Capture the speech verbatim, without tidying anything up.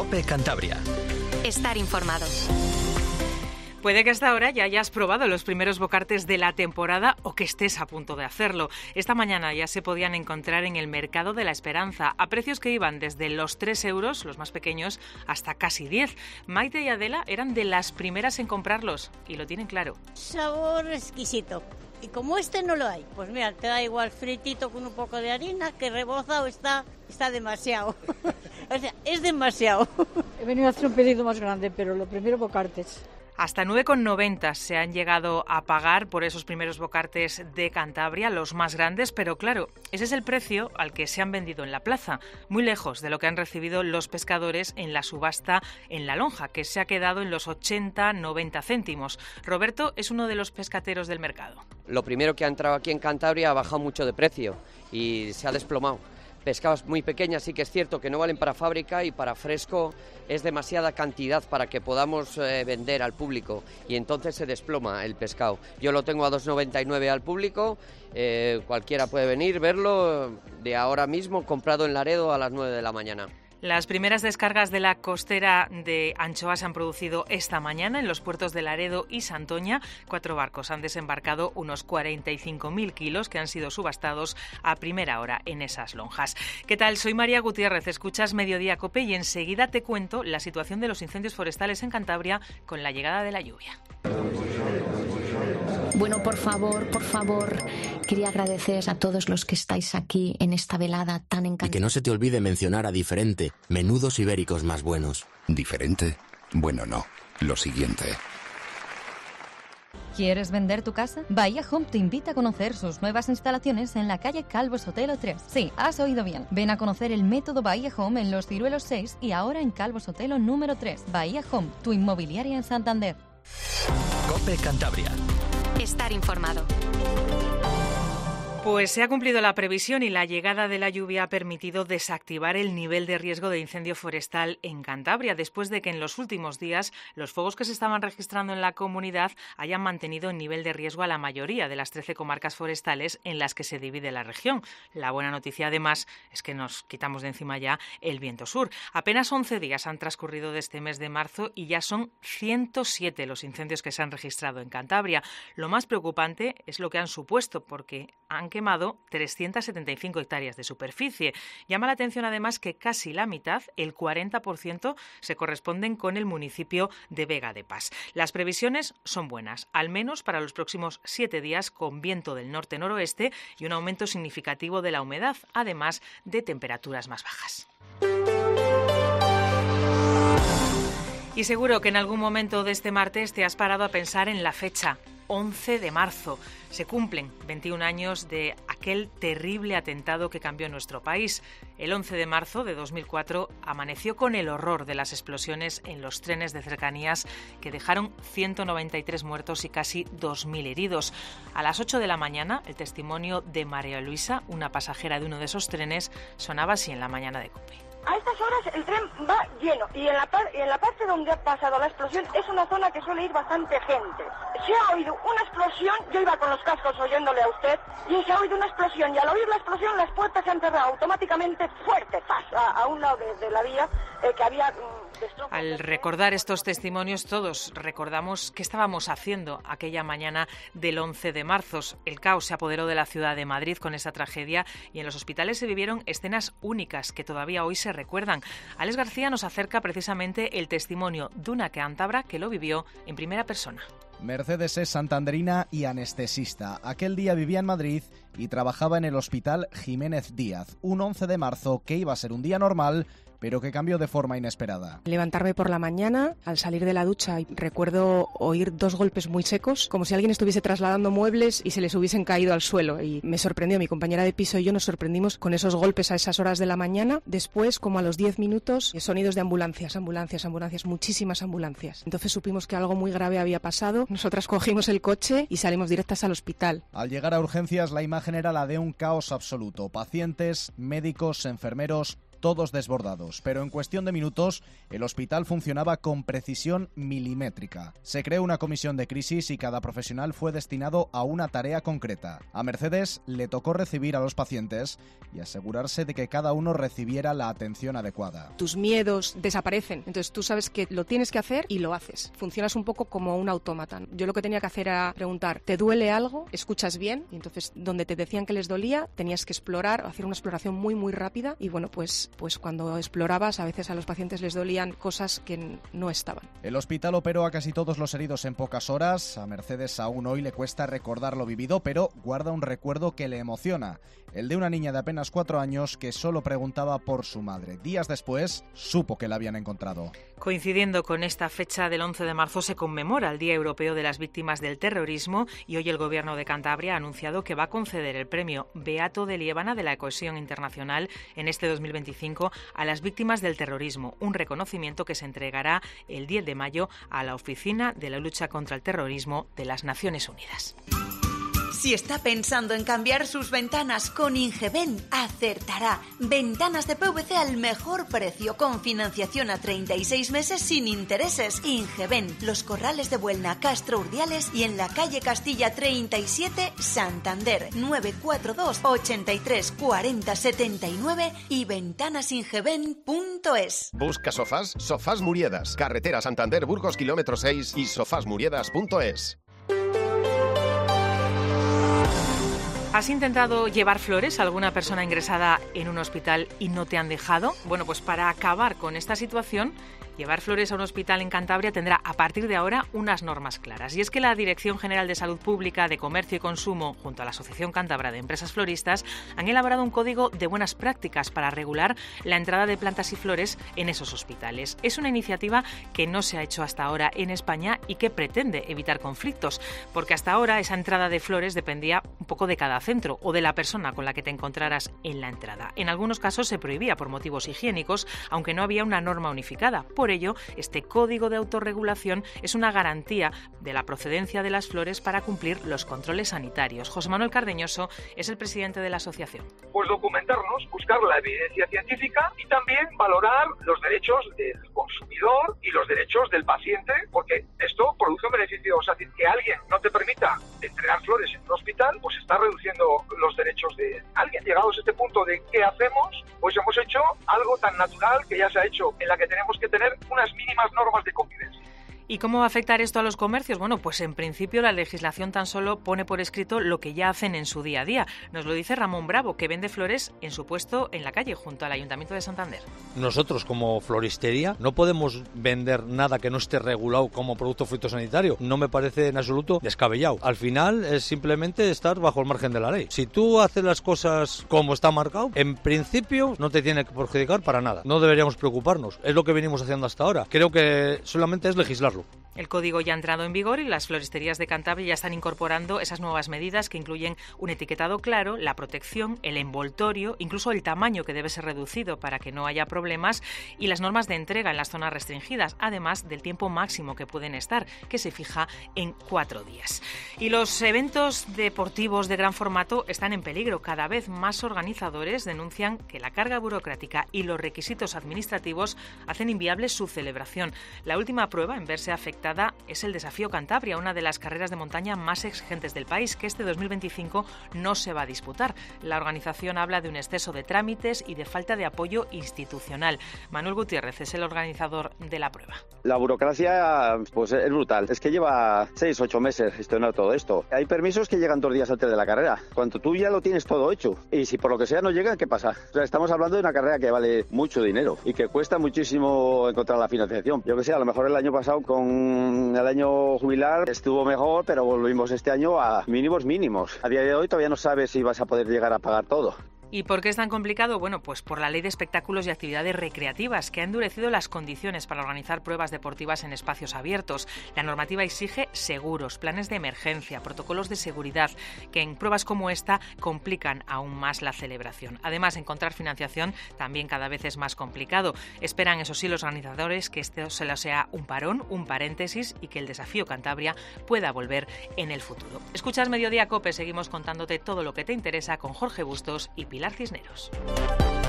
COPE Cantabria. Estar informado. Puede que hasta ahora ya hayas probado los primeros bocartes de la temporada o que estés a punto de hacerlo. Esta mañana ya se podían encontrar en el Mercado de la Esperanza a precios que iban desde los tres euros, los más pequeños, hasta casi diez. Maite y Adela eran de las primeras en comprarlos y lo tienen claro. Sabor exquisito. Y como este no lo hay, pues mira, te da igual fritito con un poco de harina, que rebozado está, está demasiado. O sea, es demasiado. He venido a hacer un pedido más grande, pero lo primero bocartes. Hasta nueve con noventa se han llegado a pagar por esos primeros bocartes de Cantabria, los más grandes, pero claro, ese es el precio al que se han vendido en la plaza, muy lejos de lo que han recibido los pescadores en la subasta en La Lonja, que se ha quedado en los ochenta noventa céntimos. Roberto es uno de los pescateros del mercado. Lo primero que ha entrado aquí en Cantabria ha bajado mucho de precio y se ha desplomado. Pescados muy pequeñas sí que es cierto que no valen para fábrica y para fresco es demasiada cantidad para que podamos eh, vender al público y entonces se desploma el pescado. Yo lo tengo a dos noventa y nueve al público, eh, cualquiera puede venir, verlo de ahora mismo, comprado en Laredo a las nueve de la mañana. Las primeras descargas de la costera de anchoas se han producido esta mañana en los puertos de Laredo y Santoña. Cuatro barcos han desembarcado unos cuarenta y cinco mil kilos que han sido subastados a primera hora en esas lonjas. ¿Qué tal? Soy María Gutiérrez, escuchas Mediodía COPE y enseguida te cuento la situación de los incendios forestales en Cantabria con la llegada de la lluvia. Bueno, por favor, por favor, quería agradecer a todos los que estáis aquí en esta velada tan encantadora. Y que no se te olvide mencionar a Diferente, menudos ibéricos más buenos. ¿Diferente? Bueno, no. Lo siguiente. ¿Quieres vender tu casa? Bahía Home te invita a conocer sus nuevas instalaciones en la calle Calvo Sotelo tres. Sí, has oído bien. Ven a conocer el método Bahía Home en Los Ciruelos seis y ahora en Calvo Sotelo número tres. Bahía Home, tu inmobiliaria en Santander. COPE Cantabria. Estar informado. Pues se ha cumplido la previsión y la llegada de la lluvia ha permitido desactivar el nivel de riesgo de incendio forestal en Cantabria, después de que en los últimos días los fuegos que se estaban registrando en la comunidad hayan mantenido el nivel de riesgo a la mayoría de las trece comarcas forestales en las que se divide la región. La buena noticia, además, es que nos quitamos de encima ya el viento sur. Apenas once días han transcurrido de este mes de marzo y ya son ciento siete los incendios que se han registrado en Cantabria. Lo más preocupante es lo que han supuesto, porque han quemado trescientas setenta y cinco hectáreas de superficie. Llama la atención además que casi la mitad, el cuarenta por ciento, se corresponden con el municipio de Vega de Pas. Las previsiones son buenas, al menos para los próximos siete días, con viento del norte-noroeste y un aumento significativo de la humedad, además de temperaturas más bajas. Y seguro que en algún momento de este martes te has parado a pensar en la fecha, once de marzo. Se cumplen veintiún años de aquel terrible atentado que cambió nuestro país. El once de marzo de dos mil cuatro amaneció con el horror de las explosiones en los trenes de cercanías que dejaron ciento noventa y tres muertos y casi dos mil heridos. A las ocho de la mañana, el testimonio de María Luisa, una pasajera de uno de esos trenes, sonaba así en la mañana de COPE. A estas horas el tren va lleno y en la, par- en la parte donde ha pasado la explosión es una zona que suele ir bastante gente. Se ha oído una explosión, yo iba con los cascos oyéndole a usted, y se ha oído una explosión y al oír la explosión las puertas se han cerrado automáticamente fuerte, a, a un lado de, de la vía eh, que había... Mm, Al recordar estos testimonios todos recordamos qué estábamos haciendo aquella mañana del once de marzo. El caos se apoderó de la ciudad de Madrid con esa tragedia y en los hospitales se vivieron escenas únicas que todavía hoy se recuerdan. Alex García nos acerca precisamente el testimonio de una cántabra que lo vivió en primera persona. Mercedes es santanderina y anestesista. Aquel día vivía en Madrid y trabajaba en el Hospital Jiménez Díaz. Un once de marzo que iba a ser un día normal, pero que cambió de forma inesperada. Levantarme por la mañana, al salir de la ducha, recuerdo oír dos golpes muy secos, como si alguien estuviese trasladando muebles y se les hubiesen caído al suelo. Y me sorprendió, mi compañera de piso y yo nos sorprendimos con esos golpes a esas horas de la mañana. Después, como a los diez minutos, sonidos de ambulancias, ambulancias, ambulancias, muchísimas ambulancias. Entonces supimos que algo muy grave había pasado. Nosotras cogimos el coche y salimos directas al hospital. Al llegar a urgencias, la imagen era la de un caos absoluto. Pacientes, médicos, enfermeros... todos desbordados, pero en cuestión de minutos el hospital funcionaba con precisión milimétrica. Se creó una comisión de crisis y cada profesional fue destinado a una tarea concreta. A Mercedes le tocó recibir a los pacientes y asegurarse de que cada uno recibiera la atención adecuada. Tus miedos desaparecen, entonces tú sabes que lo tienes que hacer y lo haces. Funcionas un poco como un autómata. Yo lo que tenía que hacer era preguntar, ¿te duele algo? ¿Escuchas bien? Y entonces donde te decían que les dolía, tenías que explorar, hacer una exploración muy muy rápida y bueno, pues, pues cuando explorabas a veces a los pacientes les dolían cosas que no estaban. El hospital operó a casi todos los heridos en pocas horas. A Mercedes aún hoy le cuesta recordar lo vivido, pero guarda un recuerdo que le emociona, el de una niña de apenas cuatro años que solo preguntaba por su madre. Días después supo que la habían encontrado. Coincidiendo con esta fecha del once de marzo se conmemora el Día Europeo de las Víctimas del Terrorismo y hoy el Gobierno de Cantabria ha anunciado que va a conceder el premio Beato de Liébana de la Cohesión Internacional en este dos mil veinticinco a las víctimas del terrorismo, un reconocimiento que se entregará el diez de mayo a la Oficina de la Lucha contra el Terrorismo de las Naciones Unidas. Si está pensando en cambiar sus ventanas con Ingeben, acertará. Ventanas de P V C al mejor precio, con financiación a treinta y seis meses sin intereses. Ingeben, Los Corrales de Buelna, Castro Urdiales y en la calle Castilla treinta y siete, Santander, nueve cuatro dos, ochenta y tres, cuarenta, setenta y nueve y ventanasingeben punto es. Busca sofás, Sofás Muriedas, carretera Santander Burgos kilómetro seis y sofás muriedas punto es. ¿Has intentado llevar flores a alguna persona ingresada en un hospital y no te han dejado? Bueno, pues para acabar con esta situación, llevar flores a un hospital en Cantabria tendrá a partir de ahora unas normas claras. Y es que la Dirección General de Salud Pública, de Comercio y Consumo, junto a la Asociación Cántabra de Empresas Floristas, han elaborado un código de buenas prácticas para regular la entrada de plantas y flores en esos hospitales. Es una iniciativa que no se ha hecho hasta ahora en España y que pretende evitar conflictos, porque hasta ahora esa entrada de flores dependía un poco de cada centro o de la persona con la que te encontraras en la entrada. En algunos casos se prohibía por motivos higiénicos, aunque no había una norma unificada. Por ello, este código de autorregulación es una garantía de la procedencia de las flores para cumplir los controles sanitarios. José Manuel Cardeñoso es el presidente de la asociación. Pues documentarnos, buscar la evidencia científica y también valorar los derechos del consumidor y los derechos del paciente, porque esto produce un beneficio. O sea, que alguien no te permita entregar flores en un hospital, pues está reduciendo los derechos de alguien. Llegados a este punto de qué hacemos, pues hemos hecho algo tan natural que ya se ha hecho, en la que tenemos que tener unas mínimas normas de convivencia. ¿Y cómo va a afectar esto a los comercios? Bueno, pues en principio la legislación tan solo pone por escrito lo que ya hacen en su día a día. Nos lo dice Ramón Bravo, que vende flores en su puesto en la calle, junto al Ayuntamiento de Santander. Nosotros, como floristería, no podemos vender nada que no esté regulado como producto fitosanitario. No me parece en absoluto descabellado. Al final es simplemente estar bajo el margen de la ley. Si tú haces las cosas como está marcado, en principio no te tiene que perjudicar para nada. No deberíamos preocuparnos. Es lo que venimos haciendo hasta ahora. Creo que solamente es legislar. El código ya ha entrado en vigor y las floristerías de Cantabria ya están incorporando esas nuevas medidas que incluyen un etiquetado claro, la protección, el envoltorio, incluso el tamaño que debe ser reducido para que no haya problemas y las normas de entrega en las zonas restringidas, además del tiempo máximo que pueden estar, que se fija en cuatro días. Y los eventos deportivos de gran formato están en peligro. Cada vez más organizadores denuncian que la carga burocrática y los requisitos administrativos hacen inviable su celebración. La última prueba en verse afectada es el Desafío Cantabria, una de las carreras de montaña más exigentes del país, que este dos mil veinticinco no se va a disputar. La organización habla de un exceso de trámites y de falta de apoyo institucional. Manuel Gutiérrez es el organizador de la prueba. La burocracia pues es brutal. Es que lleva seis, ocho meses gestionar todo esto. Hay permisos que llegan dos días antes de la carrera, cuando tú ya lo tienes todo hecho. Y si por lo que sea no llegan, ¿qué pasa? O sea, estamos hablando de una carrera que vale mucho dinero y que cuesta muchísimo encontrar la financiación. Yo que sé, a lo mejor el año pasado con el año jubilar estuvo mejor, pero volvimos este año a mínimos mínimos. A día de hoy todavía no sabes si vas a poder llegar a pagar todo. ¿Y por qué es tan complicado? Bueno, pues por la Ley de Espectáculos y Actividades Recreativas, que ha endurecido las condiciones para organizar pruebas deportivas en espacios abiertos. La normativa exige seguros, planes de emergencia, protocolos de seguridad, que en pruebas como esta complican aún más la celebración. Además, encontrar financiación también cada vez es más complicado. Esperan, eso sí, los organizadores que esto se lo sea un parón, un paréntesis y que el Desafío Cantabria pueda volver en el futuro. Escuchas Mediodía Cope, seguimos contándote todo lo que te interesa con Jorge Bustos y Pilar Cisneros.